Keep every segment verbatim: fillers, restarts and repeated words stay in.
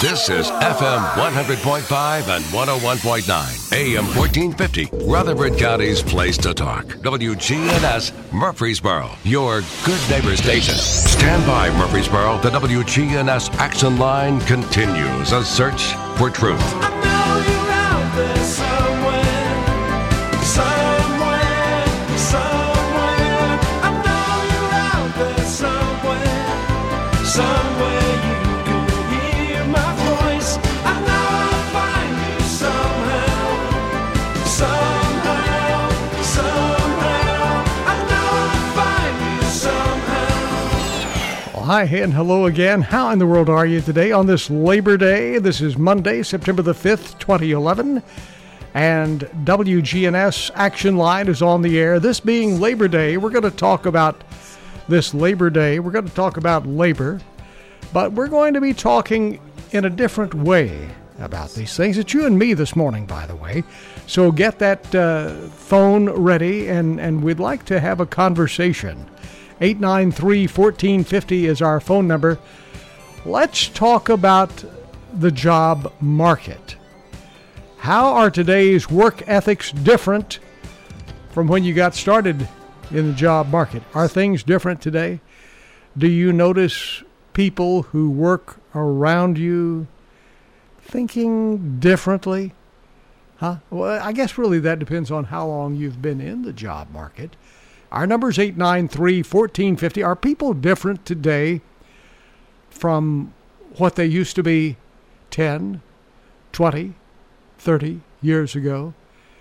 This is F M one hundred point five and one oh one point nine, A M fourteen fifty, Rutherford County's place to talk. W G N S Murfreesboro, your good neighbor station. Stand by, Murfreesboro. The W G N S Action Line continues a search for truth. I know you're out there somewhere, somewhere, somewhere. I know you're out there somewhere, somewhere. Hi and hello again. How in the world are you today on this Labor Day? This is Monday, September the fifth, twenty eleven, and W G N S Action Line is on the air. This being Labor Day, we're going to talk about this Labor Day. We're going to talk about labor, but we're going to be talking in a different way about these things. It's you and me this morning, by the way. So get that uh, phone ready, and, and we'd like to have a conversation. eight nine three, one four five zero is our phone number. Let's talk about the job market. How are today's work ethics different from when you got started in the job market? Are things different today? Do you notice people who work around you thinking differently? Huh? Well, I guess really that depends on how long you've been in the job market. Our number is eight nine three, one four five zero. Are people different today from what they used to be ten, twenty, thirty years ago?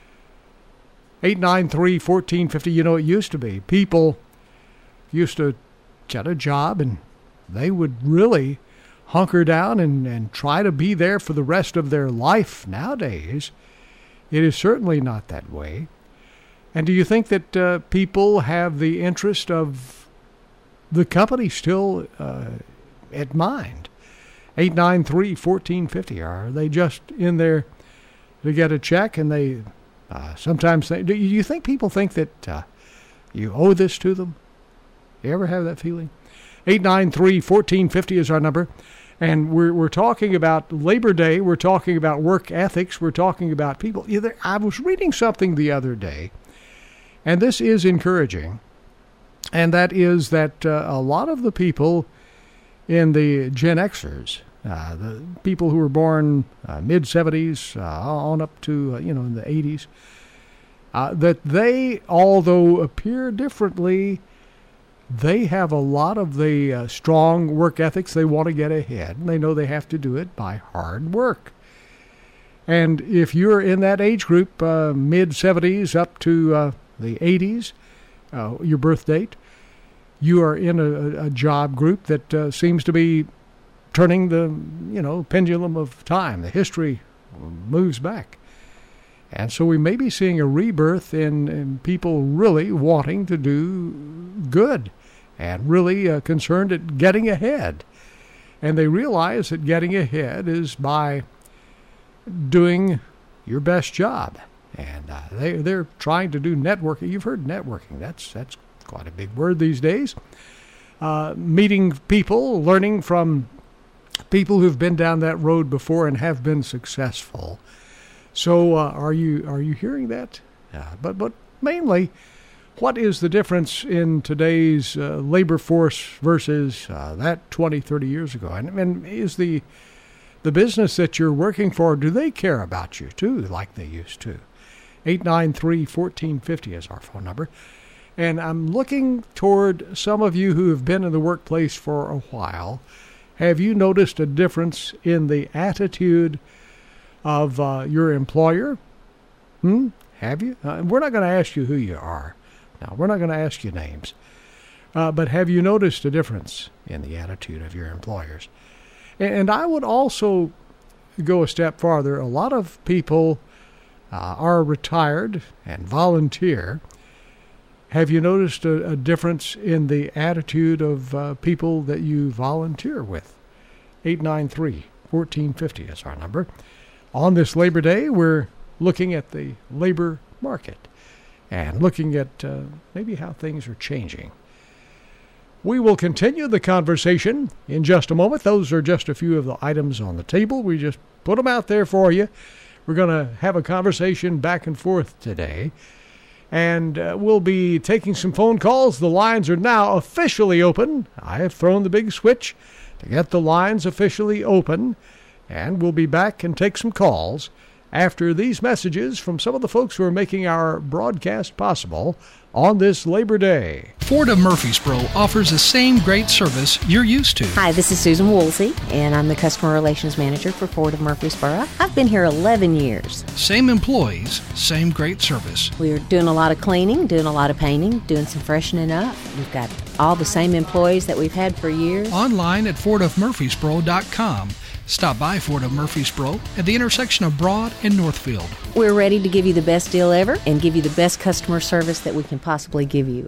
eight nine three, one four five zero. You know, it used to be. People used to get a job and they would really hunker down and, and try to be there for the rest of their life. Nowadays, it is certainly not that way. And do you think that uh, people have the interest of the company still uh, at mind? eight nine three, one four five zero. Are they just in there to get a check? And they uh, sometimes think, do you think people think that uh, you owe this to them? You ever have that feeling? eight nine three, one four five zero is our number. And we're we're talking about Labor Day. We're talking about work ethics. We're talking about people. Either I was reading something the other day, and this is encouraging, and that is that uh, a lot of the people in the Gen Xers, uh, the people who were born uh, mid-seventies uh, on up to, uh, you know, in the eighties, uh, that they, although appear differently, they have a lot of the uh, strong work ethics. They want to get ahead, and they know they have to do it by hard work. And if you're in that age group, uh, mid-seventies up to uh, the eighties, uh, your birth date, you are in a, a job group that uh, seems to be turning the, you know, pendulum of time. The history moves back. And so we may be seeing a rebirth in, in people really wanting to do good and really uh, concerned at getting ahead. And they realize that getting ahead is by doing your best job. And uh, they, they're trying to do networking. You've heard networking. That's that's quite a big word these days. Uh, meeting people, learning from people who've been down that road before and have been successful. So uh, are you are you hearing that? Uh, but but mainly, what is the difference in today's uh, labor force versus uh, that twenty, thirty years ago? And, and is the the business that you're working for, do they care about you too like they used to? eight nine three, one four five zero is our phone number. And I'm looking toward some of you who have been in the workplace for a while. Have you noticed a difference in the attitude of uh, your employer? Hmm? Have you? Uh, we're not going to ask you who you are. Now, we're not going to ask you names. Uh, but have you noticed a difference in the attitude of your employers? And, and I would also go a step farther. A lot of people uh, are retired and volunteer. Have you noticed a, a difference in the attitude of uh, people that you volunteer with? eight nine three, one four five zero is our number. On this Labor Day, we're looking at the labor market and looking at uh, maybe how things are changing. We will continue the conversation in just a moment. Those are just a few of the items on the table. We just put them out there for you. We're going to have a conversation back and forth today. And uh, we'll be taking some phone calls. The lines are now officially open. I have thrown the big switch to get the lines officially open. And we'll be back and take some calls after these messages from some of the folks who are making our broadcast possible on this Labor Day. Ford of Murfreesboro offers the same great service you're used to. Hi, this is Susan Woolsey, and I'm the Customer Relations Manager for Ford of Murfreesboro. I've been here eleven years. Same employees, same great service. We're doing a lot of cleaning, doing a lot of painting, doing some freshening up. We've got all the same employees that we've had for years. Online at ford of murfreesboro dot com. Stop by Ford of Murfreesboro at the intersection of Broad and Northfield. We're ready to give you the best deal ever and give you the best customer service that we can possibly give you.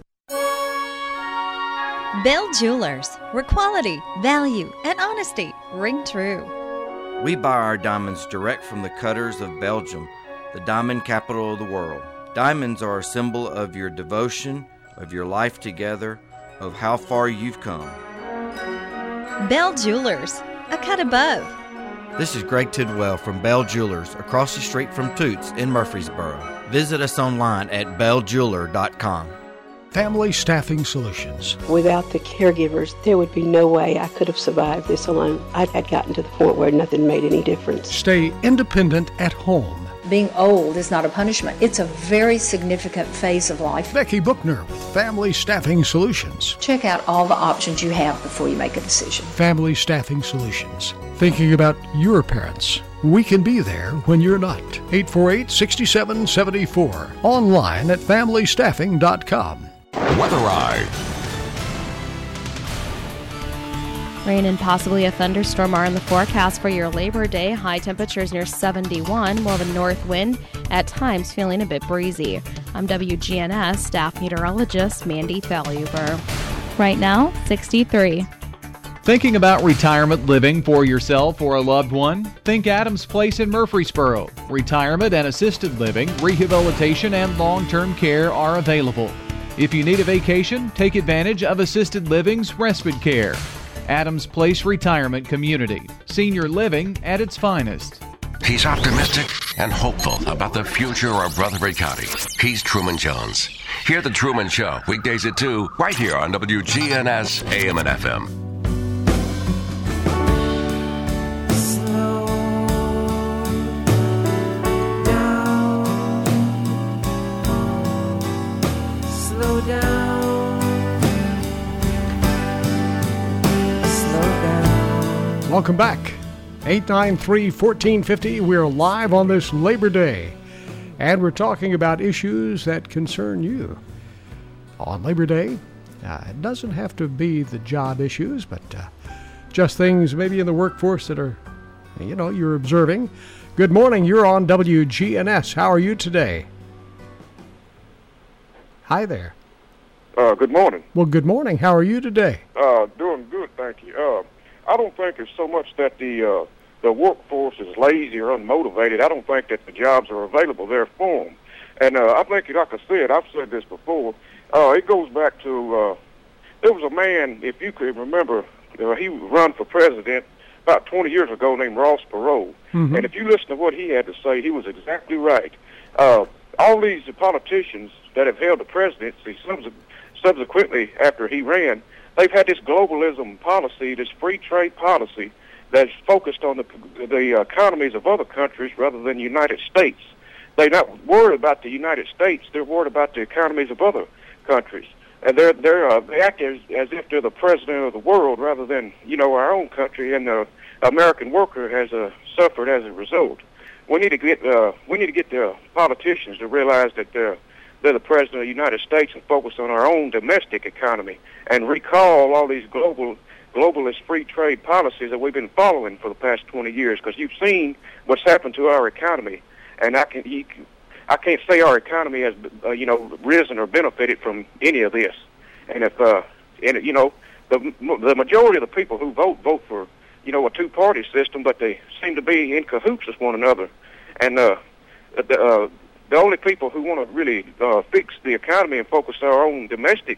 Bell Jewelers, where quality, value, and honesty ring true. We buy our diamonds direct from the cutters of Belgium, the diamond capital of the world. Diamonds are a symbol of your devotion, of your life together, of how far you've come. Bell Jewelers, a cut above. This is Greg Tidwell from Bell Jewelers, across the street from Toots in Murfreesboro. Visit us online at bell jeweler dot com. Family Staffing Solutions. Without the caregivers, there would be no way I could have survived this alone. I had gotten to the point where nothing made any difference. Stay independent at home. Being old is not a punishment. It's a very significant phase of life. Becky Bookner with Family Staffing Solutions. Check out all the options you have before you make a decision. Family Staffing Solutions. Thinking about your parents. We can be there when you're not. eight four eight, six seven seven four. Online at family staffing dot com. Weather Eye. Rain and possibly a thunderstorm are in the forecast for your Labor Day. High temperatures near seventy-one, more of a north wind, at times feeling a bit breezy. I'm W G N S staff meteorologist Mandy Thaluber. Right now, sixty-three. Thinking about retirement living for yourself or a loved one? Think Adams Place in Murfreesboro. Retirement and assisted living, rehabilitation, and long-term care are available. If you need a vacation, take advantage of Assisted Living's respite care. Adams Place Retirement Community. Senior living at its finest. He's optimistic and hopeful about the future of Rutherford County. He's Truman Jones. Hear The Truman Show weekdays at two, right here on W G N S A M and F M. Slow down. Slow down. Welcome back. eight nine three, one four five zero. We're live on this Labor Day, and we're talking about issues that concern you. On Labor Day, uh, it doesn't have to be the job issues, but uh, just things maybe in the workforce that are, you know, you're observing. Good morning. You're on W G N S. How are you today? Hi there. Uh, good morning. Well, good morning. How are you today? Uh, doing good, thank you. Uh, I don't think it's so much that the uh, the workforce is lazy or unmotivated. I don't think that the jobs are available there for them. And uh, I think, like I said, I've said this before, uh, it goes back to, uh, there was a man, if you could remember, uh, he run for president about twenty years ago named Ross Perot. Mm-hmm. And if you listen to what he had to say, he was exactly right. Uh, all these politicians that have held the presidency subsequently after he ran, they've had this globalism policy, this free trade policy that's focused on the the economies of other countries rather than the United States. They're not worried about the United States. They're worried about the economies of other countries. And they're, they're, uh, they act as, as if they're the president of the world rather than, you know, our own country, and the American worker has uh, suffered as a result. We need to get uh, we need to get the politicians to realize that they're, they're the president of the United States and focus on our own domestic economy and recall all these global globalist free trade policies that we've been following for the past twenty years, because you've seen what's happened to our economy. And I can, you can, I can't say our economy has, uh, you know, risen or benefited from any of this. And if, uh, and you know, the the majority of the people who vote vote for, you know, a two-party system, but they seem to be in cahoots with one another. And uh, the uh, the only people who want to really uh, fix the economy and focus on our own domestic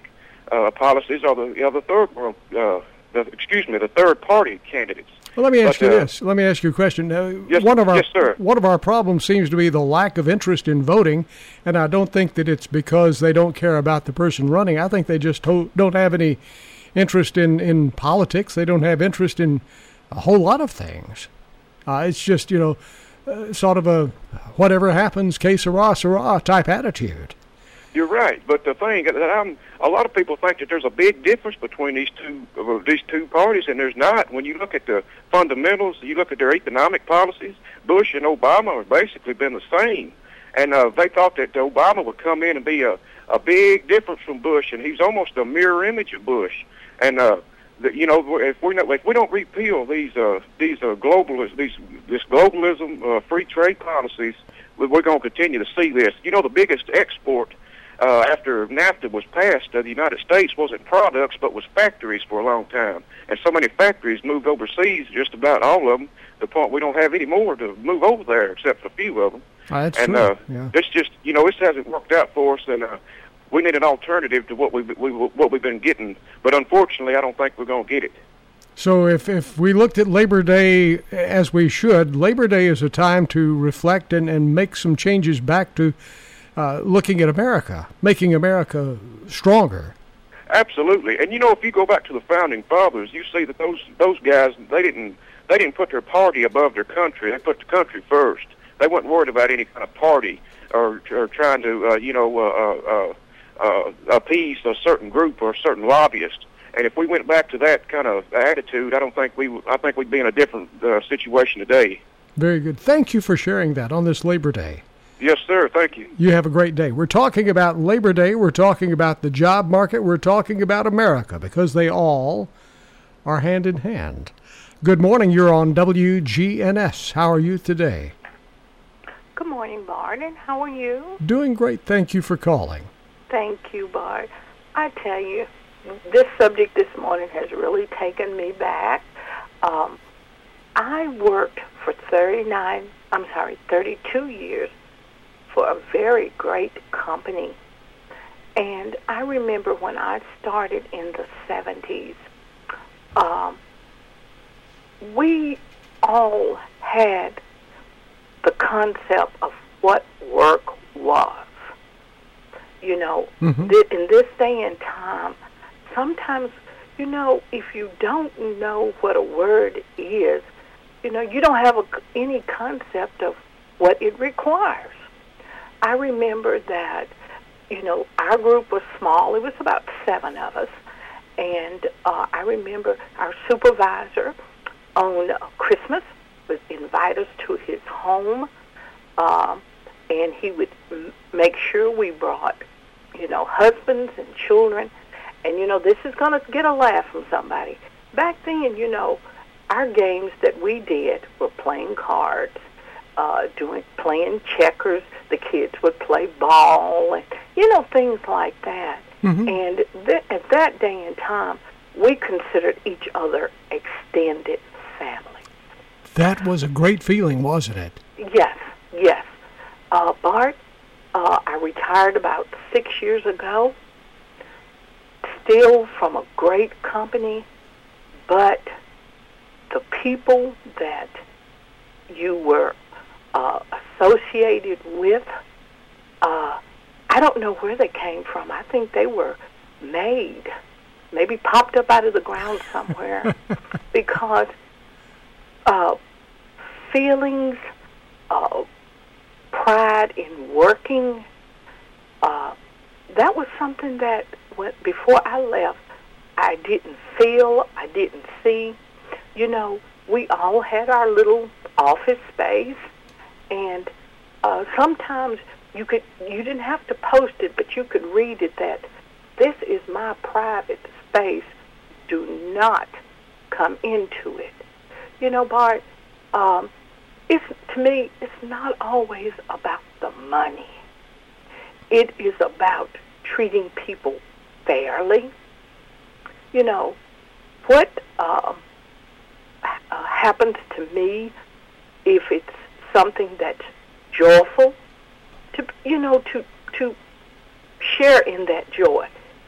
uh, policies are the, you know, the third world, uh, the, excuse me, the third party candidates. Well, let me ask but, you uh, this. Let me ask you a question. Uh, yes, one of our yes, sir. one of our problems seems to be the lack of interest in voting, and I don't think that it's because they don't care about the person running. I think they just to- don't have any interest in, in politics. They don't have interest in a whole lot of things. Uh, it's just, you know, uh, sort of a whatever happens, que sera, sera type attitude. You're right, but the thing that I'm, a lot of people think that there's a big difference between these two uh, these two parties, and there's not. When you look at the fundamentals, you look at their economic policies. Bush and Obama have basically been the same, and uh, they thought that Obama would come in and be a a big difference from Bush, and he's almost a mirror image of Bush. And uh, the, you know, if we not, if we don't repeal these uh, these uh, globalist these this globalism uh, free trade policies, we're going to continue to see this. You know, the biggest export Uh, after NAFTA was passed, uh, the United States wasn't products, but was factories for a long time. And so many factories moved overseas, just about all of them, to the point we don't have any more to move over there, except for a few of them. Oh, that's and true. Uh, yeah. it's just, you know, this hasn't worked out for us, and uh, we need an alternative to what we've, we, what we've been getting. But unfortunately, I don't think we're going to get it. So if, if we looked at Labor Day as we should, Labor Day is a time to reflect and, and make some changes back to Uh, looking at America, making America stronger. Absolutely, and you know, if you go back to the founding fathers, you see that those those guys they didn't they didn't put their party above their country. They put the country first. They weren't worried about any kind of party or or trying to uh, you know uh, uh, uh, appease a certain group or a certain lobbyist. And if we went back to that kind of attitude, I don't think we I think we'd be in a different uh, situation today. Very good. Thank you for sharing that on this Labor Day. Yes, sir. Thank you. You have a great day. We're talking about Labor Day. We're talking about the job market. We're talking about America because they all are hand in hand. Good morning. You're on W G N S. How are you today? Good morning, Bart. And how are you? Doing great. Thank you for calling. Thank you, Bart. I tell you, this subject this morning has really taken me back. Um, I worked for thirty-nine, I'm sorry, thirty-two years for a very great company. And I remember when I started in the seventies, um, we all had the concept of what work was. You know, Mhm. th- in this day and time, sometimes, you know, if you don't know what a word is, you know, you don't have a, any concept of what it requires. I remember that, you know, our group was small. It was about seven of us. And uh, I remember our supervisor on Christmas would invite us to his home, um, and he would m- make sure we brought, you know, husbands and children. And, you know, this is going to get a laugh from somebody. Back then, you know, our games that we did were playing cards, uh, doing playing checkers. The kids would play ball, and you know, things like that. Mhm. And th- at that day and time, we considered each other extended family. That was a great feeling, wasn't it? Yes, yes. Uh, Bart, uh, I retired about six years ago. Still from a great company, but the people that you were uh, associated with, uh, I don't know where they came from. I think they were made, maybe popped up out of the ground somewhere, because uh, feelings, uh, pride in working, uh, that was something that when, before I left, I didn't feel, I didn't see. You know, we all had our little office space, and uh, sometimes you could you didn't have to post it, but you could read it that this is my private space. Do not come into it. You know, Bart, um, it's to me, it's not always about the money. It is about treating people fairly. You know, what um, uh, happens to me if it's something that's joyful, to you know, to to share in that joy.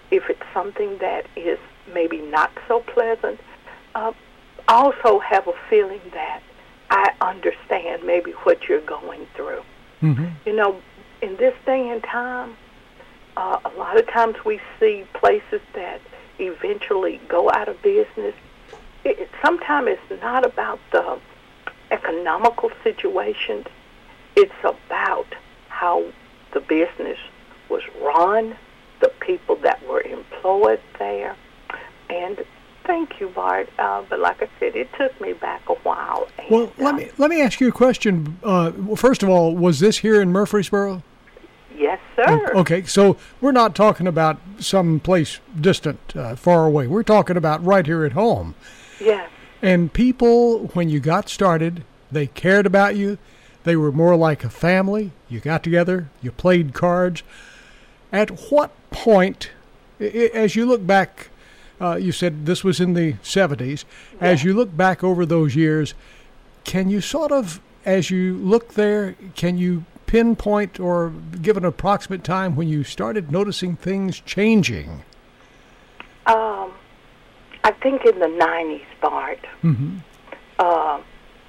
if it's something that is maybe not so pleasant, uh, also have a feeling that I understand maybe what you're going through. Mm-hmm. You know, in this day and time, uh, a lot of times we see places that eventually go out of business. It, it, sometimes it's not about the economical situations. It's about how the business was run, the people that were employed there. And thank you, Bart. Uh, but like I said, it took me back a while. And, well, let me let me ask you a question. Uh, well, first of all, was this here in Murfreesboro? Yes, sir. Okay, so we're not talking about some place distant, uh, far away. We're talking about right here at home. Yes. And people, when you got started, they cared about you. They were more like a family. You got together. You played cards. At what point, as you look back, uh, you said this was in the seventies. Yeah. As you look back over those years, can you sort of, as you look there, can you pinpoint or give an approximate time when you started noticing things changing? Um, I think in the nineties, Bart. Mm-hmm. Uh,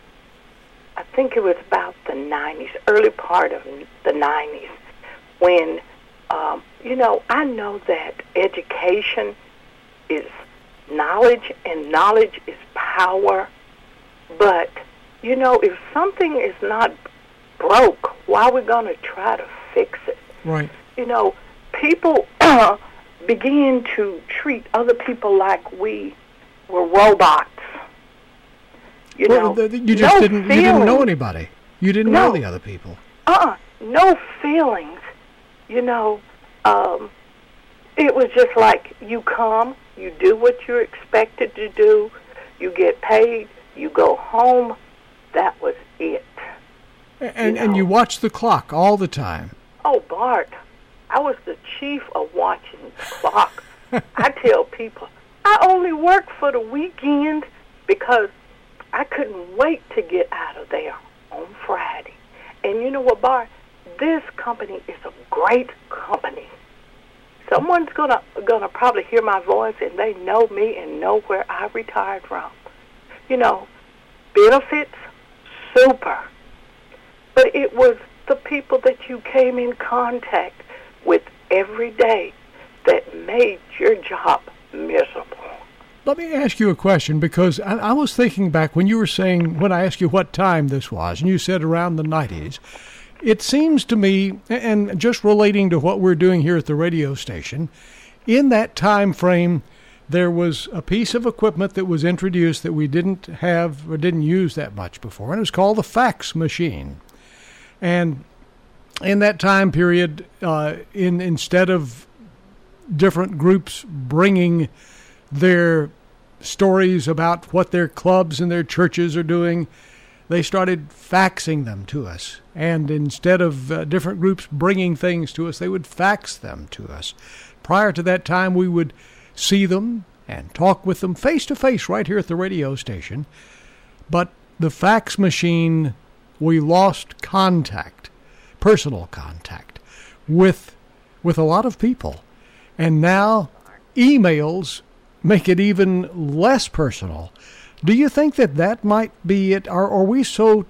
I think it was about the nineties, early part of the nineties, when, um, you know, I know that education is knowledge and knowledge is power, but, you know, if something is not broke, why are we going to try to fix it? Right. You know, people begin to treat other people like we were robots. You well, know, you just no didn't. feelings. You didn't know anybody. You didn't no. know the other people. Uh-uh. No feelings. You know, um, it was just like you come, you do what you're expected to do, you get paid, you go home. That was it. And you and know? you watch the clock all the time. Oh, Bart, I was the chief of watching the clock. I tell people, I only work for the weekend because I couldn't wait to get out of there on Friday. And you know what, Bart? This company is a great company. Someone's gonna gonna probably hear my voice and they know me and know where I retired from. You know, benefits, super. But it was the people that you came in contact with every day that made your job miserable. Let me ask you a question, because I, I was thinking back when you were saying, when I asked you what time this was, and you said around the nineties, it seems to me, and just relating to what we're doing here at the radio station, in that time frame, there was a piece of equipment that was introduced that we didn't have or didn't use that much before, and it was called the fax machine. And in that time period, uh, in instead of different groups bringing their stories about what their clubs and their churches are doing, they started faxing them to us. And instead of uh, different groups bringing things to us, they would fax them to us. Prior to that time, we would see them and talk with them face-to-face right here at the radio station. But the fax machine, we lost contact, personal contact, with with a lot of people. And now emails make it even less personal. Do you think that that might be it? Are, are we so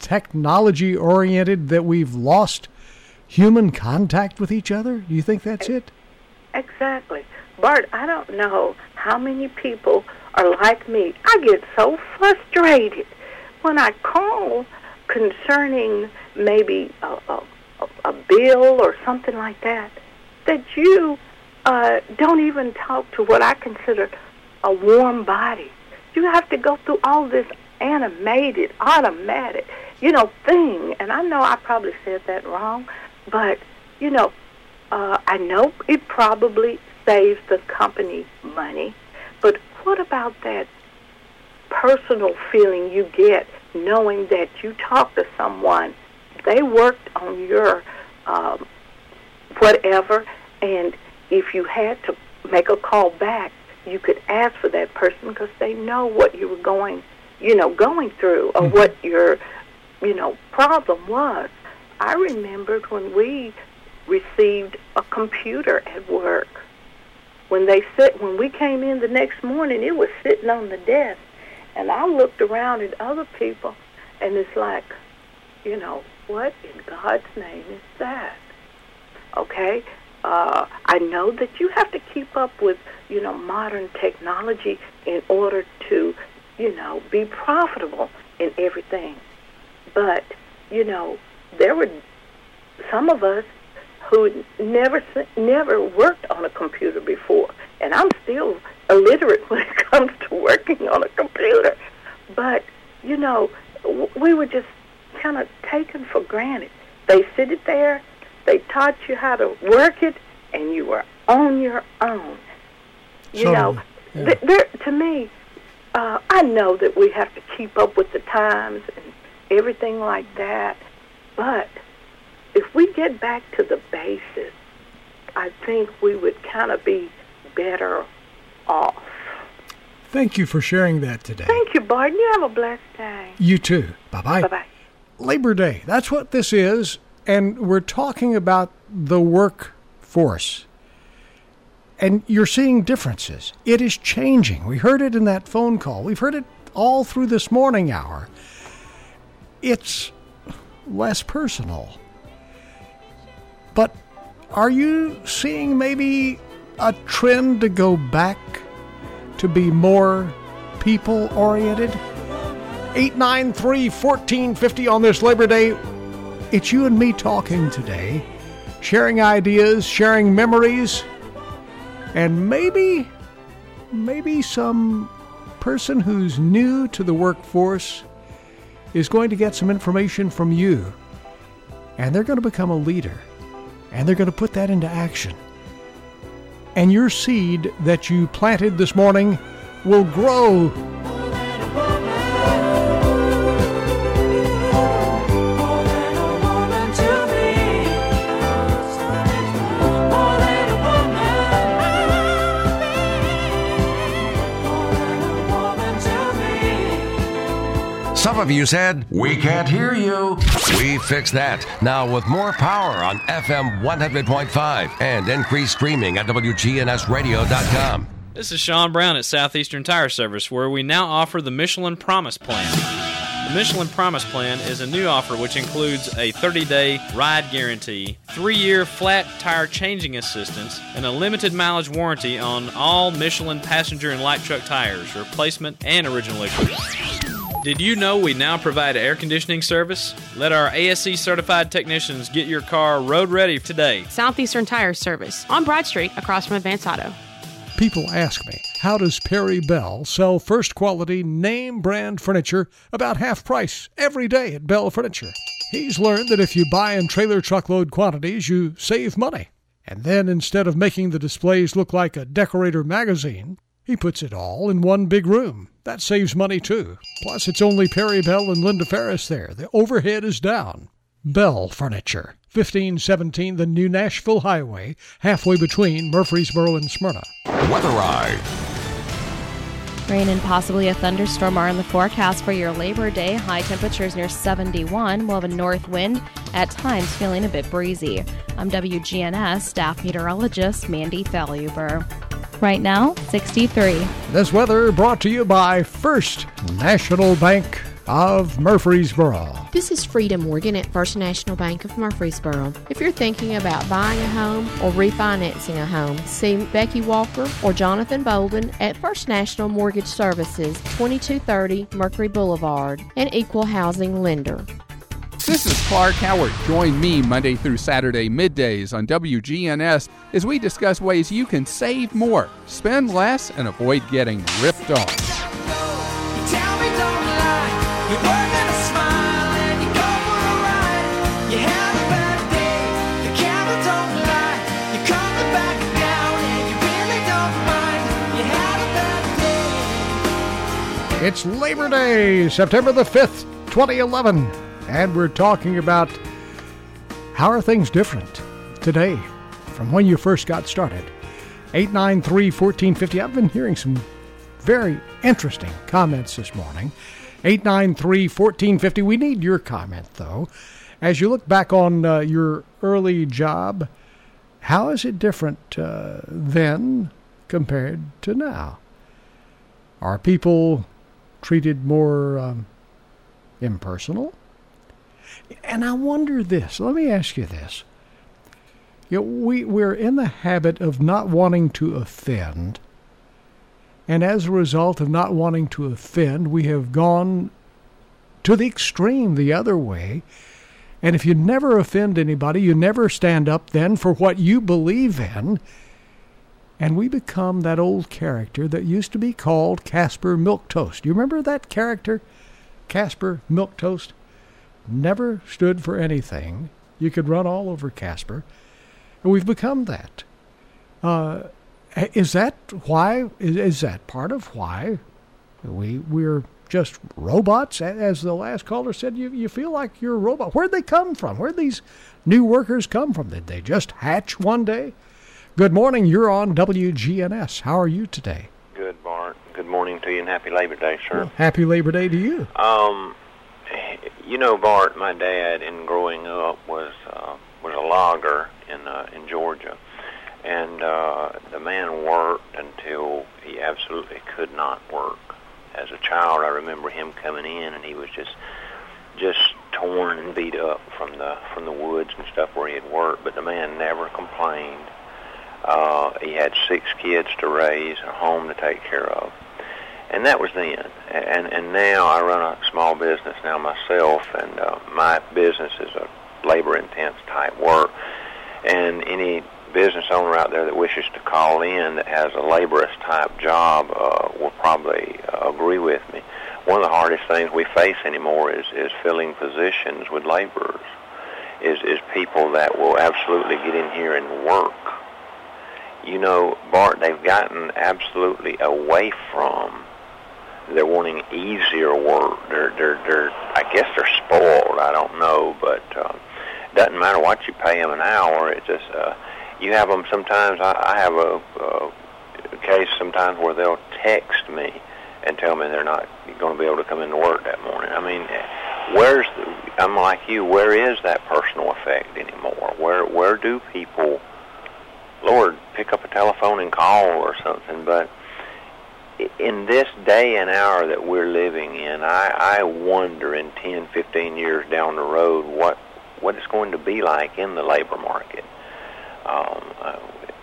technology-oriented that we've lost human contact with each other? Do you think that's it? Exactly. Bart, I don't know how many people are like me. I get so frustrated when I call concerning maybe a, a, a bill or something like that, that you uh, don't even talk to what I consider a warm body. You have to go through all this animated, automatic, you know, thing. And I know I probably said that wrong, but, you know, uh, I know it probably saves the company money, but what about that personal feeling you get knowing that you talk to someone, they worked on your um, whatever, and if you had to make a call back, you could ask for that person because they know what you were going, you know, going through or what your, you know, problem was. I remembered when we received a computer at work, when they sit, when we came in the next morning, it was sitting on the desk. And I looked around at other people, and it's like, you know, what in God's name is that? Okay? Uh, I know that you have to keep up with, you know, modern technology in order to, you know, be profitable in everything. But, you know, there were some of us who never never worked on a computer before, and I'm still illiterate when it comes to working on a computer. But, you know, w- we were just kind of taken for granted. They sit it there, they taught you how to work it, and you were on your own. You so, know, yeah. th- there, to me, uh, I know that we have to keep up with the times and everything like that, but if we get back to the basis, I think we would kind of be better off. Thank you for sharing that today. Thank you, Barton. You have a blessed day. You too. Bye-bye. Bye-bye. Labor Day, that's what this is, and we're talking about the workforce. And you're seeing differences. It is changing. We heard it in that phone call. We've heard it all through this morning hour. It's less personal. But are you seeing maybe a trend to go back to be more people-oriented? eight nine three, one four five zero on this Labor Day. It's you and me talking today, sharing ideas, sharing memories, and maybe, maybe some person who's new to the workforce is going to get some information from you, and they're going to become a leader, and they're going to put that into action. And your seed that you planted this morning will grow. Some of you said, we can't hear you. We fixed that. Now with more power on F M one hundred point five and increased streaming at W G N S radio dot com. This is Sean Brown at Southeastern Tire Service, where we now offer the Michelin Promise Plan. The Michelin Promise Plan is a new offer which includes a thirty-day ride guarantee, three-year flat tire changing assistance, and a limited mileage warranty on all Michelin passenger and light truck tires, replacement and original equipment. Did you know we now provide air conditioning service? Let our A S C certified technicians get your car road ready today. Southeastern Tire Service on Broad Street across from Advance Auto. People ask me, how does Perry Bell sell first quality name brand furniture about half price every day at Bell Furniture? He's learned that if you buy in trailer truckload quantities, you save money. And then instead of making the displays look like a decorator magazine, he puts it all in one big room. That saves money, too. Plus, it's only Perry Bell and Linda Ferris there. The overhead is down. Bell Furniture, fifteen seventeen the New Nashville Highway, halfway between Murfreesboro and Smyrna. Weather Ride. Rain and possibly a thunderstorm are in the forecast for your Labor Day. High temperatures near seventy-one. We'll have a north wind, at times feeling a bit breezy. I'm W G N S staff meteorologist Mandy Faluber. Right now, sixty-three. This weather brought to you by First National Bank of Murfreesboro. This is Frida Morgan at First National Bank of Murfreesboro. If you're thinking about buying a home or refinancing a home, see Becky Walker or Jonathan Bolden at First National Mortgage Services, twenty-two thirty Mercury Boulevard, an equal housing lender. This is Clark Howard. Join me Monday through Saturday middays on W G N S as we discuss ways you can save more, spend less, and avoid getting ripped off. It's Labor Day, September the fifth, twenty eleven. And we're talking about how are things different today from when you first got started. eight nine three, one four five zero. I've been hearing some very interesting comments this morning. eight nine three, one four five zero. We need your comment, though. As you look back on uh, your early job, how is it different uh, then compared to now? Are people treated more um, impersonal? And I wonder this. Let me ask you this. You know, we, we're in the habit of not wanting to offend. And as a result of not wanting to offend, we have gone to the extreme the other way. And if you never offend anybody, you never stand up then for what you believe in. And we become that old character that used to be called Casper Milquetoast. Do you remember that character? Casper Milquetoast? Never stood for anything. You could run all over Casper. And we've become that. Uh, is that why? Is, is that part of why we, we're just robots? As the last caller said, you, you feel like you're a robot. Where'd they come from? Where'd these new workers come from? Did they just hatch one day? Good morning. You're on W G N S. How are you today? Good, Bart. Good morning to you and happy Labor Day, sir. Well, happy Labor Day to you. Um, you know, Bart, my dad, in growing up, was uh, was a logger in uh, in Georgia, and uh, the man worked until he absolutely could not work. As a child, I remember him coming in, and he was just just torn and beat up from the from the woods and stuff where he had worked. But the man never complained. Uh, he had six kids to raise, a home to take care of. And that was then. And and now I run a small business now myself, and uh, my business is a labor-intense type work. And any business owner out there that wishes to call in that has a laborious type job uh, will probably uh, agree with me. One of the hardest things we face anymore is, is filling positions with laborers, is, is people that will absolutely get in here and work. You know, Bart, they've gotten absolutely away from, they're wanting easier work. They're, they're, they're, I guess they're spoiled. I don't know, but uh, it doesn't matter what you pay them an hour. It's just, uh, you have them sometimes, I, I have a, uh, a case sometimes where they'll text me and tell me they're not going to be able to come into work that morning. I mean, where's, the, I'm like you, where is that personal effect anymore? Where, where do people, Lord, pick up a telephone and call or something? But in this day and hour that we're living in, I, I wonder in ten, fifteen years down the road what what it's going to be like in the labor market. Um, uh,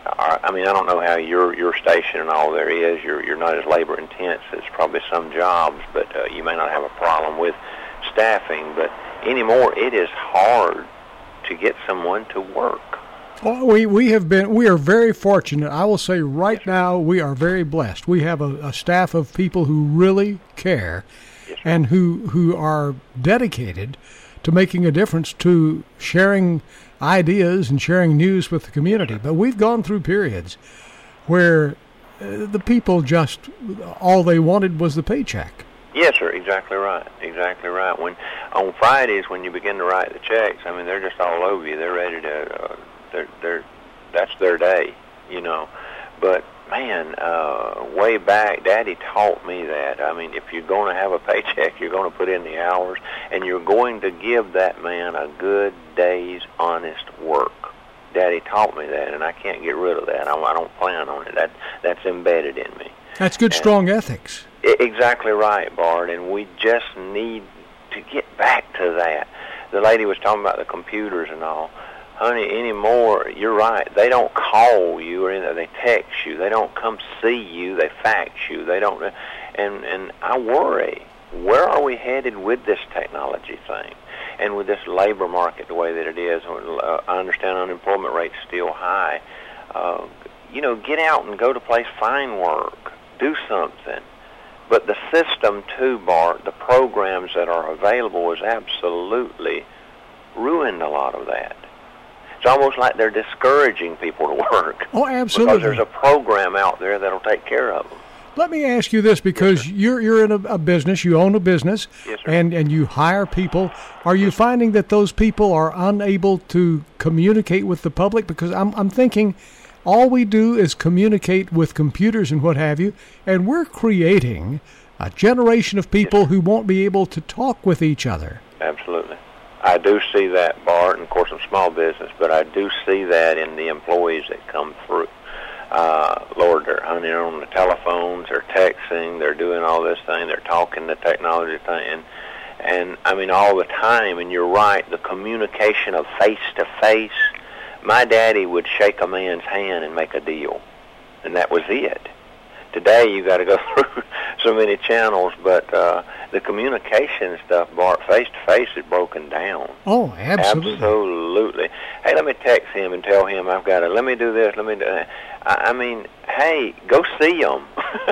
I mean, I don't know how your your station and all there is. You're you're not as labor intense as probably some jobs, but uh, you may not have a problem with staffing. But anymore, it is hard to get someone to work. Well, we, we have been, we are very fortunate. I will say right now we are very blessed. We have a, a staff of people who really care and who who are dedicated to making a difference, to sharing ideas and sharing news with the community. But we've gone through periods where uh, the people just, all they wanted was the paycheck. Yes, sir, exactly right, exactly right. When on Fridays, when you begin to write the checks, I mean, they're just all over you. They're ready to... Uh, They're, they're, that's their day, you know. But, man, uh, way back, Daddy taught me that. I mean, if you're going to have a paycheck, you're going to put in the hours, and you're going to give that man a good day's honest work. Daddy taught me that, and I can't get rid of that. I, I don't plan on it. That, that's embedded in me. That's good, and strong ethics. Exactly right, Bart, and we just need to get back to that. The lady was talking about the computers and all. Honey, anymore, you're right. They don't call you or anything. They text you. They don't come see you. They fax you. They don't. And and I worry, where are we headed with this technology thing? And with this labor market the way that it is, uh, I understand unemployment rate's still high. Uh, you know, get out and go to place, find work, do something. But the system, too, Bart, the programs that are available has absolutely ruined a lot of that. It's almost like they're discouraging people to work. Oh, absolutely. Because there's a program out there that'll take care of them. Let me ask you this, because yes, you're you're in a, a business, you own a business, yes, sir. and, and you hire people. Are you finding that those people are unable to communicate with the public? Because I'm I'm thinking all we do is communicate with computers and what have you, and we're creating a generation of people yes, who won't be able to talk with each other. Absolutely. I do see that, Bart, and of course I'm small business, but I do see that in the employees that come through. uh, Lord, they're hunting on the telephones, they're texting, they're doing all this thing, they're talking the technology thing, and, and I mean all the time. And you're right, the communication of face to face. My daddy would shake a man's hand and make a deal, and that was it. Today you got to go through so many channels, but uh, the communication stuff, Bart, face to face, is broken down. Oh, absolutely. Absolutely. Hey, let me text him and tell him I've got to. Let me do this. Let me do that. I, I mean, hey, go see them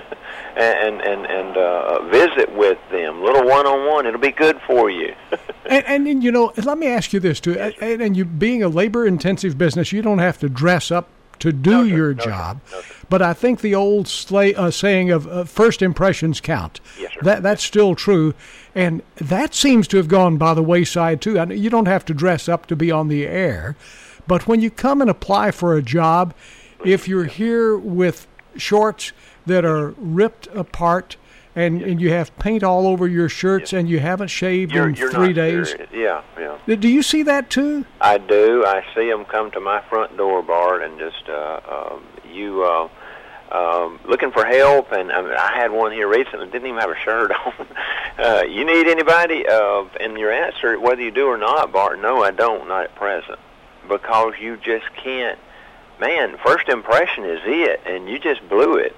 and and and uh, visit with them, little one on one. It'll be good for you. and, and, and you know, let me ask you this too. Yes, and, and you being a labor intensive business, you don't have to dress up to do no, your no, job. No, no, but I think the old sla- uh, saying of uh, first impressions count. Yes, sir. That that's still true, and that seems to have gone by the wayside too. I know you don't have to dress up to be on the air, but when you come and apply for a job, if you're here with shorts that are ripped apart and, yes. and you have paint all over your shirts yes. and you haven't shaved you're, in you're three not days. Serious. Yeah, yeah. Do you see that too? I do. I see them come to my front door, Bart, and just uh, um, you uh, um, looking for help. And I, mean, I had one here recently, didn't even have a shirt on. uh, you need anybody? Uh, and your answer, whether you do or not, Bart, no, I don't, not at present, because you just can't. Man, first impression is it, and you just blew it.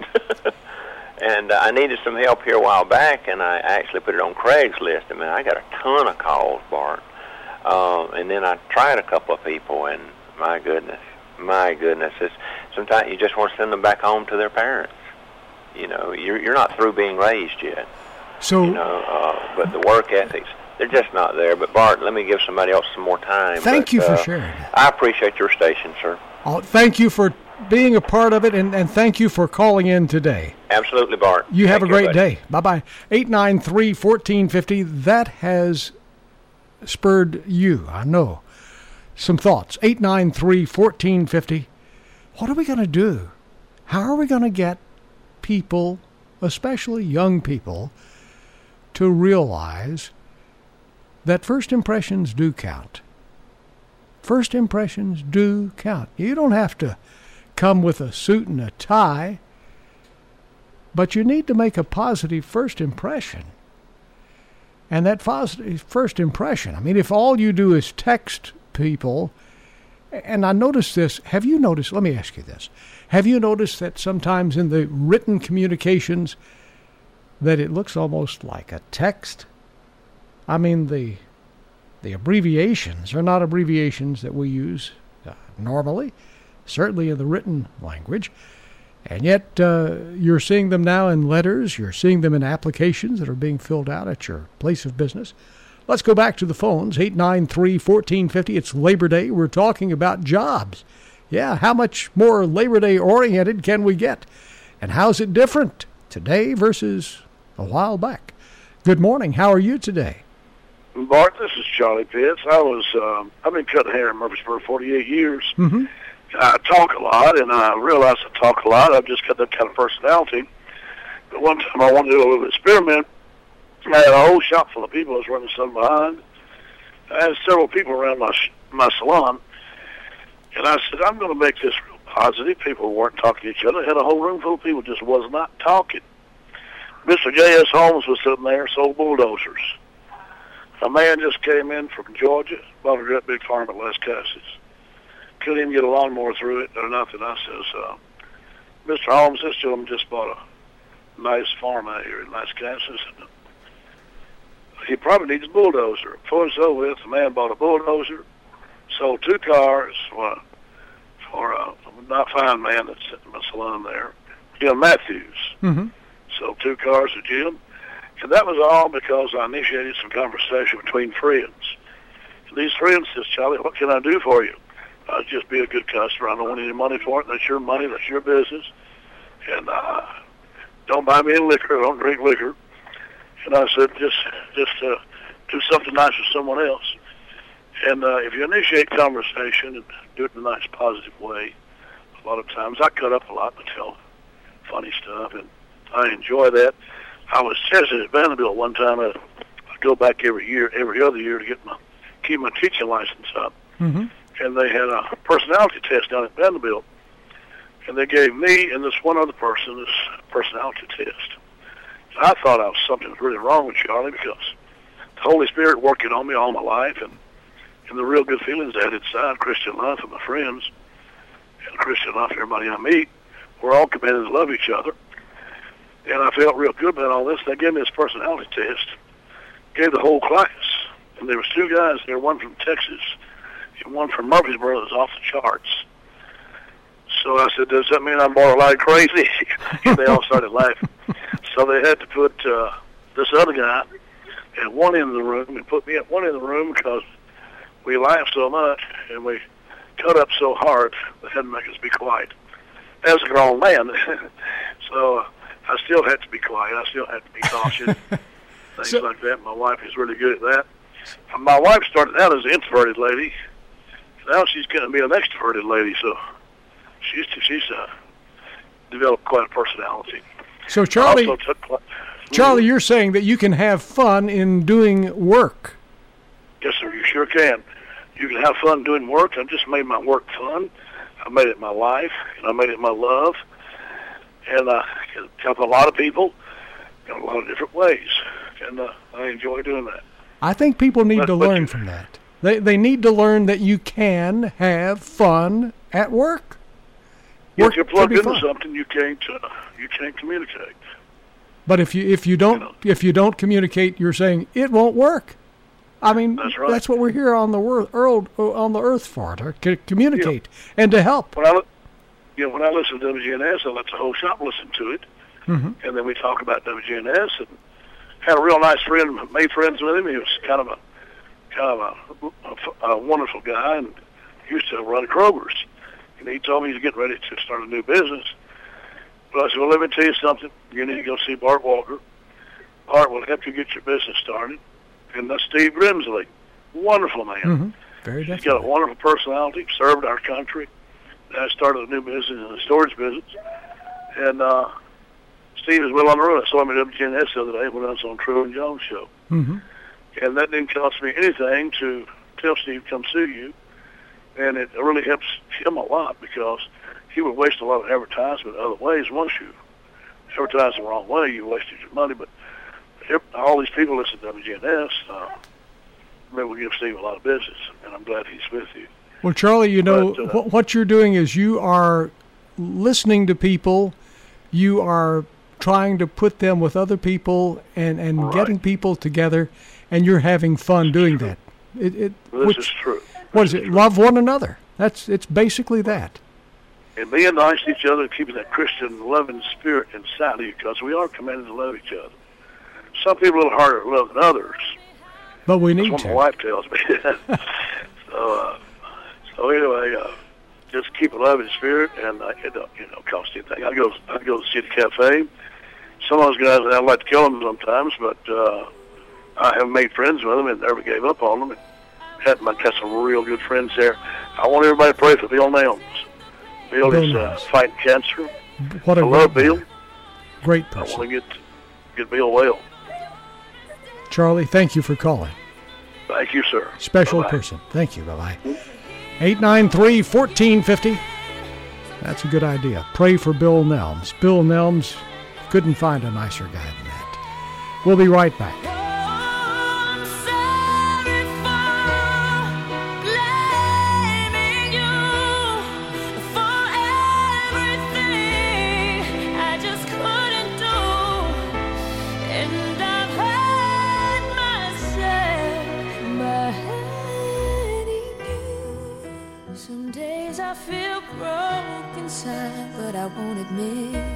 And uh, I needed some help here a while back, and I actually put it on Craigslist. I mean, I got a ton of calls, Bart. Uh, and then I tried a couple of people, and my goodness, my goodness, it's, sometimes you just want to send them back home to their parents. You know, you're you're not through being raised yet. So, you know, uh, but the work ethics, they're just not there. But Bart, let me give somebody else some more time. Thank but, you for uh, sharing. I appreciate your station, sir. Oh, thank you for being a part of it, and, and thank you for calling in today. Absolutely, Bart. You have Thank a great you, day. Bye-bye. eight nine three, one four five zero. That has spurred you, I know, some thoughts. eight nine three, one four five zero. What are we going to do? How are we going to get people, especially young people, to realize that first impressions do count? First impressions do count. You don't have to come with a suit and a tie, but you need to make a positive first impression. And that positive first impression, I mean, if all you do is text people, and I noticed this, have you noticed, let me ask you this, have you noticed that sometimes in the written communications that it looks almost like a text? I mean, the the abbreviations are not abbreviations that we use uh, normally, certainly in the written language, and yet uh, you're seeing them now in letters, you're seeing them in applications that are being filled out at your place of business. Let's go back to the phones, eight nine three, one four five zero. It's Labor Day. We're talking about jobs. Yeah, how much more Labor Day oriented can we get? And how's it different today versus a while back? Good morning. How are you today? Bart, this is Charlie Pitts. I was, um, I've been cutting hair in Murfreesboro forty-eight years. Mm-hmm. I talk a lot, and I realize I talk a lot. I've just got that kind of personality. But one time I wanted to do a little experiment. I had a whole shop full of people. I was running some behind. I had several people around my my salon, and I said, I'm going to make this real positive. People weren't talking to each other. I had a whole room full of people just was not talking. Mister J S. Holmes was sitting there, sold bulldozers. A man just came in from Georgia, bought a great big farm at Las Casas. Couldn't even get a lawnmower through it or nothing. I says, uh, Mister Holmes, this gentleman just bought a nice farm out here in Las Casas. And he probably needs a bulldozer. Before it's over with, the man bought a bulldozer, sold two cars for, for a not fine man that's sitting in my salon there, Jim Matthews. Mm-hmm. Sold two cars to Jim. And that was all because I initiated some conversation between friends. And these friends says, Charlie, what can I do for you? I'll just be a good customer. I don't want any money for it. That's your money. That's your business. And uh, don't buy me any liquor. I don't drink liquor. And I said, just just uh, do something nice for someone else. And uh, if you initiate conversation and do it in a nice, positive way, a lot of times I cut up a lot and tell funny stuff, and I enjoy that. I was tested at Vanderbilt one time. I, I go back every year, every other year to get my keep my teaching license up. Mm-hmm. And they had a personality test down at Vanderbilt. and they gave me and this one other person this personality test. So I thought I was something was really wrong with Charlie because the Holy Spirit working on me all my life, and, and the real good feelings I had inside, Christian life and my friends, and Christian life, everybody I meet, we're all committed to love each other. And I felt real good about all this. They gave me this personality test, gave the whole class. And there was two guys there, one from Texas and one from Murfreesboro that was off the charts. So I said, does that mean I'm borderline crazy? And they all started laughing. So they had to put uh, this other guy at one end of the room and put me at one end of the room because we laughed so much and we cut up so hard they had to make us be quiet. As a grown man. So uh, I still had to be quiet. I still had to be cautious. Things so, like that. My wife is really good at that. My wife started out as an introverted lady. Now she's going to be an extroverted lady, so she's she's uh, developed quite a personality. So Charlie, took, Charlie, you're saying that you can have fun in doing work. Yes, sir. You sure can. You can have fun doing work. I just made my work fun. I made it my life, and I made it my love. And I uh, help a lot of people in a lot of different ways, and uh, I enjoy doing that. I think people need That's to learn from that. They they need to learn that you can have fun at work. If Work you're plugged can be into fun. something, you can't uh, you can't communicate. But if you if you don't you know. if you don't communicate, you're saying it won't work. I mean, that's, right. that's what we're here on the world, on the earth for, to c- communicate yeah. and to help. When I, you know, when I listen to W G N S, I let the whole shop listen to it, mm-hmm. and then we talk about W G N S. And had a real nice friend, made friends with him. He was kind of a kind of a, a, a wonderful guy, and he used to run Kroger's. And he told me he's getting ready to start a new business. But I said, well, let me tell you something. You need to go see Bart Walker. Bart will help you get your business started. And that's Steve Grimsley. Wonderful man. Mm-hmm. Very He's definitely. got a wonderful personality, served our country. I started a new business in the storage business. And uh, Steve is well on the road. I saw him at W G N S the other day when I was on True and Jones show. Mm-hmm. And that didn't cost me anything to tell Steve, come see you. And it really helps him a lot because he would waste a lot of advertisement other ways. Once you advertise the wrong way, you wasted your money. But all these people listen to W G N S. Uh, maybe we give Steve a lot of business, and I'm glad he's with you. Well, Charlie, you know, but, uh, wh- what you're doing is you are listening to people. You are trying to put them with other people and, and right. getting people together, and you're having fun doing that. It, it, well, this which, is true. What is it? Love one another. That's It's basically that. And being nice to each other and keeping that Christian loving spirit inside of you, because we are commanded to love each other. Some people are a little harder to love than others. But we need That's to. what my wife tells me. so, uh, so anyway, uh, just keep a loving spirit, and uh, it don't, you know, cost you anything. I go, I go to see the cafe. Some of those guys, I'd like to kill them sometimes, but uh, I have made friends with them and never gave up on them. And had my got some real good friends there. I want everybody to pray for Bill Nelms. Bill, Bill is uh, fighting cancer. What a I love great Bill. man. Great I person. want to get get Bill well. Charlie, thank you for calling. Thank you, sir. Special Bye-bye. person. Thank you. Bye-bye. eight nine three, one four five zero. That's a good idea. Pray for Bill Nelms. Bill Nelms, couldn't find a nicer guy than that. We'll be right back. But I won't admit.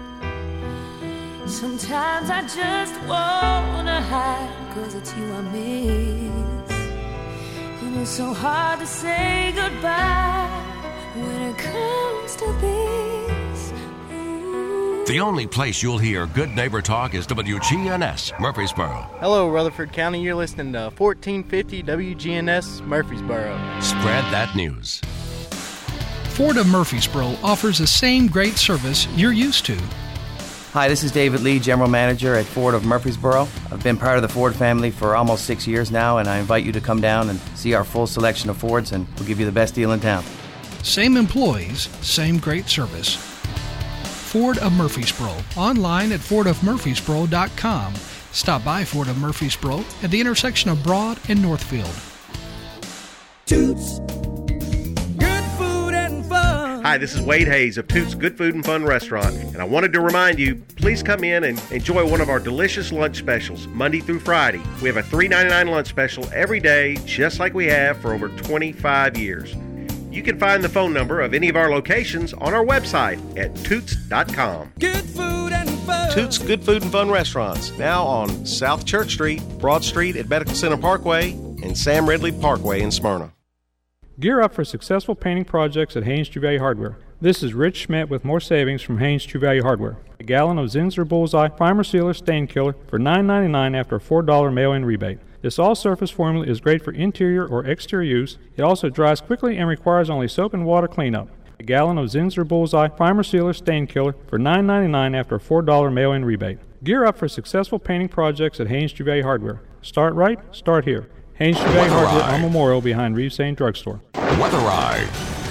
Sometimes I just wanna hide, cause it's you I miss. And it's so hard to say goodbye when it comes to this. Ooh. The only place you'll hear good neighbor talk is W G N S Murfreesboro. Hello, Rutherford County. You're listening to fourteen fifty W G N S Murfreesboro. Spread that news. Ford of Murfreesboro offers the same great service you're used to. Hi, this is David Lee, General Manager at Ford of Murfreesboro. I've been part of the Ford family for almost six years now, and I invite you to come down and see our full selection of Fords, and we'll give you the best deal in town. Same employees, same great service. Ford of Murfreesboro. Online at ford of murfreesboro dot com. Stop by Ford of Murfreesboro at the intersection of Broad and Northfield. Toots. Good food and fun. Hi, this is Wade Hayes of Toots Good Food and Fun Restaurant, and I wanted to remind you, please come in and enjoy one of our delicious lunch specials, Monday through Friday. We have a three ninety-nine lunch special every day, just like we have for over twenty-five years. You can find the phone number of any of our locations on our website at toots dot com. Good food and fun. Toots Good Food and Fun Restaurants, now on South Church Street, Broad Street at Medical Center Parkway, and Sam Ridley Parkway in Smyrna. Gear up for successful painting projects at Haynes True Value Hardware. This is Rich Schmidt with more savings from Haynes True Value Hardware. A gallon of Zinsser Bullseye Primer Sealer Stain Killer for nine ninety-nine after a four dollars mail-in rebate. This all-surface formula is great for interior or exterior use. It also dries quickly and requires only soap and water cleanup. A gallon of Zinsser Bullseye Primer Sealer Stain Killer for nine ninety-nine after a four dollars mail-in rebate. Gear up for successful painting projects at Haynes True Value Hardware. Start right, start here. Haynes True Value Hardware on Memorial behind Reeves Saint Drugstore. Weather Eye.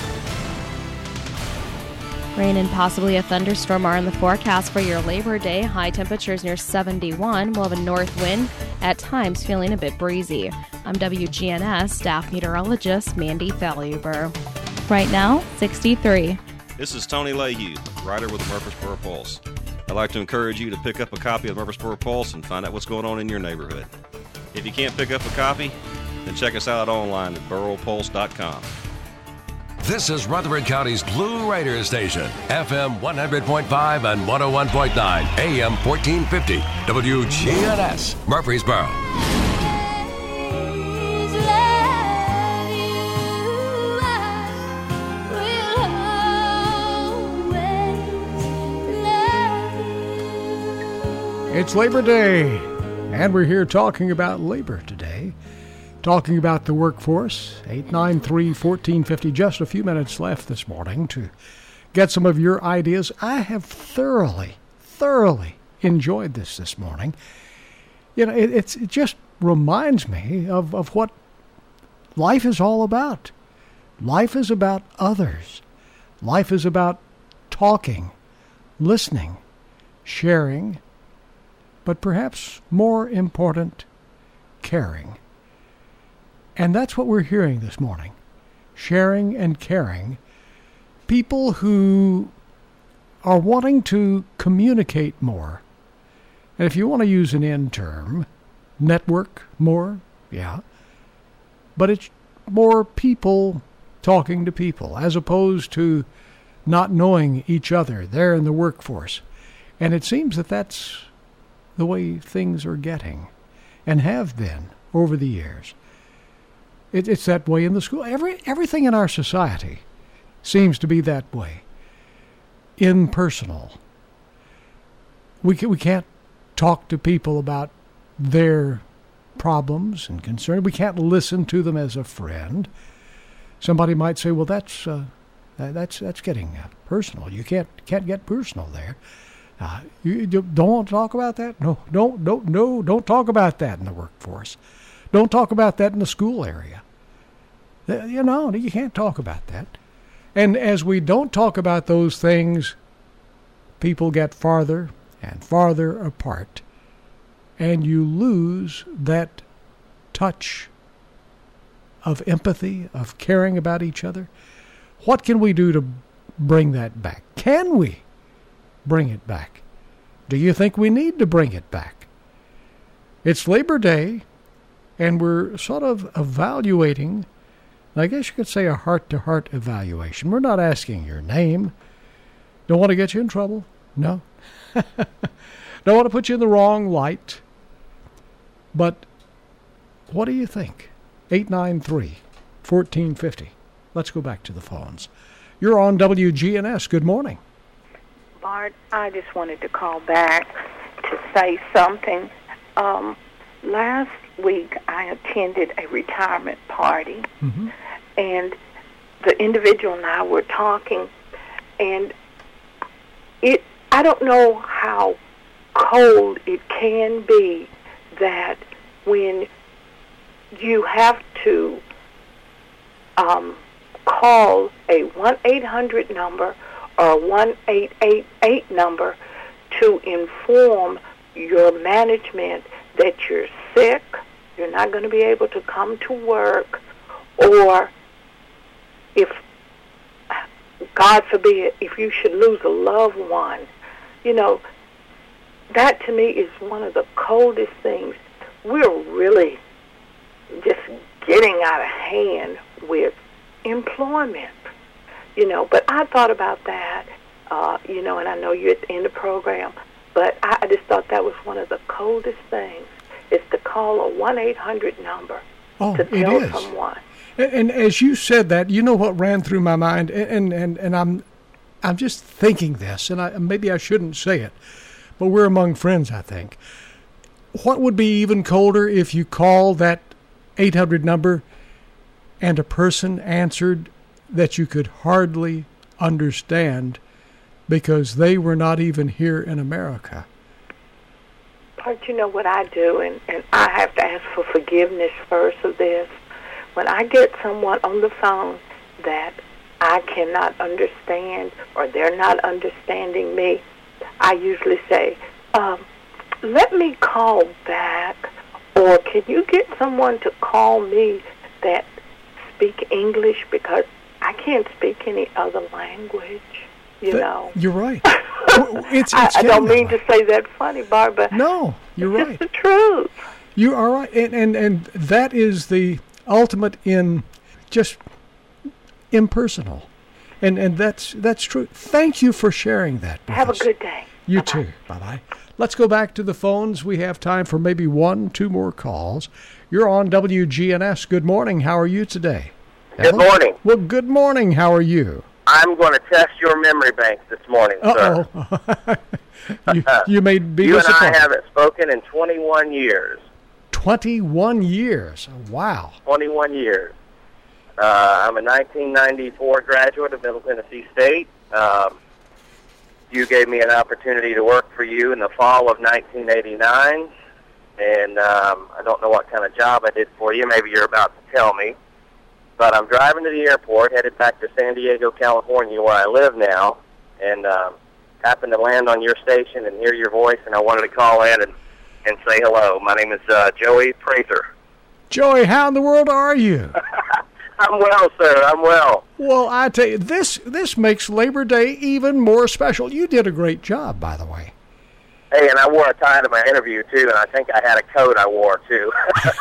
Rain and possibly a thunderstorm are in the forecast for your Labor Day. High temperatures near seventy-one. We'll have a north wind, at times feeling a bit breezy. I'm W G N S staff meteorologist Mandy Faluber. Right now, sixty-three. This is Tony Lehue, writer with the Murfreesboro Pulse. I'd like to encourage you to pick up a copy of the Murfreesboro Pulse and find out what's going on in your neighborhood. If you can't pick up a copy, then check us out online at borough pulse dot com. This is Rutherford County's Blue Raider Station, F M one hundred point five and one oh one point nine, A M fourteen fifty, W G N S, Murfreesboro. It's Labor Day, and we're here talking about labor today. Talking about the workforce, eight nine three, one four five oh, just a few minutes left this morning to get some of your ideas. I have thoroughly, thoroughly enjoyed this this morning. You know, it, it's, it just reminds me of, of what life is all about. Life is about others. Life is about talking, listening, sharing, but perhaps more important, caring. And that's what we're hearing this morning. Sharing and caring. People who are wanting to communicate more. And if you want to use an N term, network more, yeah. But it's more people talking to people as opposed to not knowing each other. They're in the workforce. And it seems that that's the way things are getting and have been over the years. It, it's that way in the school. Every everything in our society seems to be that way. Impersonal. We can, we can't talk to people about their problems and concerns. We can't listen to them as a friend. Somebody might say, "Well, that's uh, that's that's getting uh, personal. You can't can't get personal there. Uh, you, you don't want to talk about that. No, don't don't no, don't talk about that in the workforce. Don't talk about that in the school area. You know, you can't talk about that." And as we don't talk about those things, people get farther and farther apart, and you lose that touch of empathy, of caring about each other. What can we do to bring that back? Can we bring it back? Do you think we need to bring it back? It's Labor Day, and we're sort of evaluating, I guess you could say a heart-to-heart evaluation. We're not asking your name. Don't want to get you in trouble. No. Don't want to put you in the wrong light. But what do you think? eight nine three, one four five oh. Let's go back to the phones. You're on W G N S. Good morning. Bart, I just wanted to call back to say something. Um, last week I attended a retirement party, mm-hmm. and the individual and I were talking, and it I don't know how cold it can be that when you have to um, call a one eight hundred number or one eight eight eight number to inform your management that you're sick, you're not going to be able to come to work, or if, God forbid, if you should lose a loved one. You know, that to me is one of the coldest things. We're really just getting out of hand with employment, you know. But I thought about that, uh, you know, and I know you're at the end of the program, but I, I just thought that was one of the coldest things, is to call a one eight hundred number oh, to tell it is. someone. And, and as you said that, you know what ran through my mind, and, and, and I'm I'm just thinking this, and I, maybe I shouldn't say it, but we're among friends, I think. What would be even colder if you call that eight hundred number and a person answered that you could hardly understand because they were not even here in America? But you know what I do, and, and I have to ask for forgiveness first of this. When I get someone on the phone that I cannot understand or they're not understanding me, I usually say, um, let me call back, or can you get someone to call me that speak English, because I can't speak any other language, you that, know. You're right. It's, it's I, I don't mean way. to say that funny, Barbara. No, you're it's right. It's the truth. You are right, and, and, and that is the ultimate in just impersonal. And and that's that's true. Thank you for sharing that with Have us. a good day. You Bye-bye. too. Bye-bye. Let's go back to the phones. We have time for maybe one, two more calls. You're on W G N S. Good morning. How are you today? Good morning. Well, good morning. How are you? I'm going to test your memory bank this morning, sir. Uh-oh. you, you may be You and disappointed. I haven't spoken in twenty-one years. twenty-one years. Wow. twenty-one years. Uh, I'm a nineteen ninety-four graduate of Middle Tennessee State. Um, you gave me an opportunity to work for you in the fall of nineteen eighty-nine, and um, I don't know what kind of job I did for you. Maybe you're about to tell me. But I'm driving to the airport, headed back to San Diego, California, where I live now, and um, happened to land on your station and hear your voice, and I wanted to call in and, and say hello. My name is uh, Joey Prather. Joey, how in the world are you? I'm well, sir. I'm well. Well, I tell you, this this makes Labor Day even more special. You did a great job, by the way. Hey, and I wore a tie to my interview, too, and I think I had a coat I wore, too.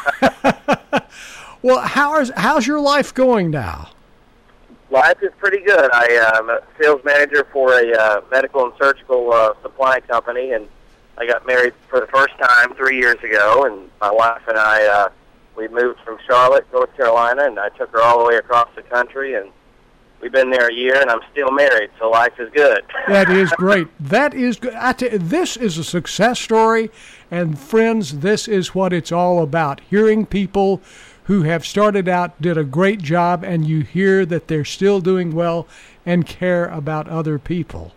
Well, how is, how's your life going now? Life is pretty good. I am a sales manager for a uh, medical and surgical uh, supply company, and I got married for the first time three years ago, and my wife and I, uh, we moved from Charlotte, North Carolina, and I took her all the way across the country, and we've been there a year, and I'm still married, so life is good. That is great. That is good. I tell you, this is a success story, and friends, this is what it's all about. Hearing people who have started out, did a great job, and you hear that they're still doing well and care about other people.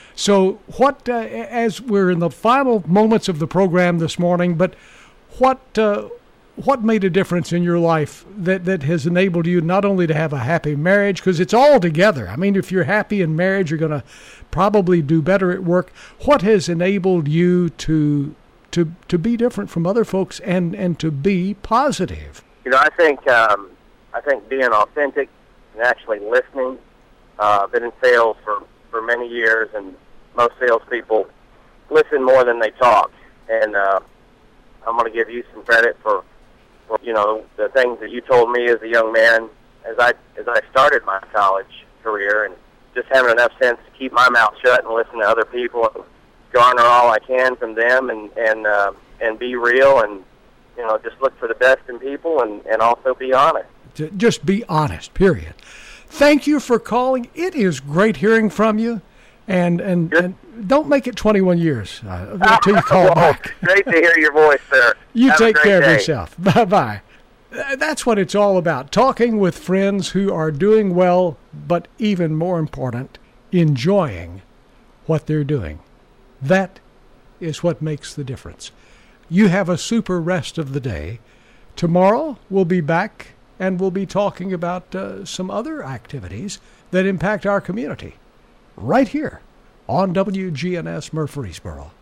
So what, uh, as we're in the final moments of the program this morning, but what uh, what made a difference in your life that, that has enabled you not only to have a happy marriage, because it's all together. I mean, if you're happy in marriage, you're going to probably do better at work. What has enabled you to to to be different from other folks and, and to be positive? You know, I think um, I think being authentic and actually listening. Uh, I've been in sales for, for many years, and most salespeople listen more than they talk. And uh, I'm going to give you some credit for, for, you know, the things that you told me as a young man as I as I started my college career, and just having enough sense to keep my mouth shut and listen to other people and garner all I can from them, and and uh, and be real, and you know, just look for the best in people, and, and also be honest. Just be honest, period. Thank you for calling. It is great hearing from you, and and, and don't make it twenty-one years uh, until you call well, back. Great to hear your voice, sir. You Have take a great care day. of yourself. Bye-bye. That's what it's all about, talking with friends who are doing well, but even more important, enjoying what they're doing. That is what makes the difference. You have a super rest of the day. Tomorrow we'll be back and we'll be talking about uh, some other activities that impact our community right here on W G N S Murfreesboro.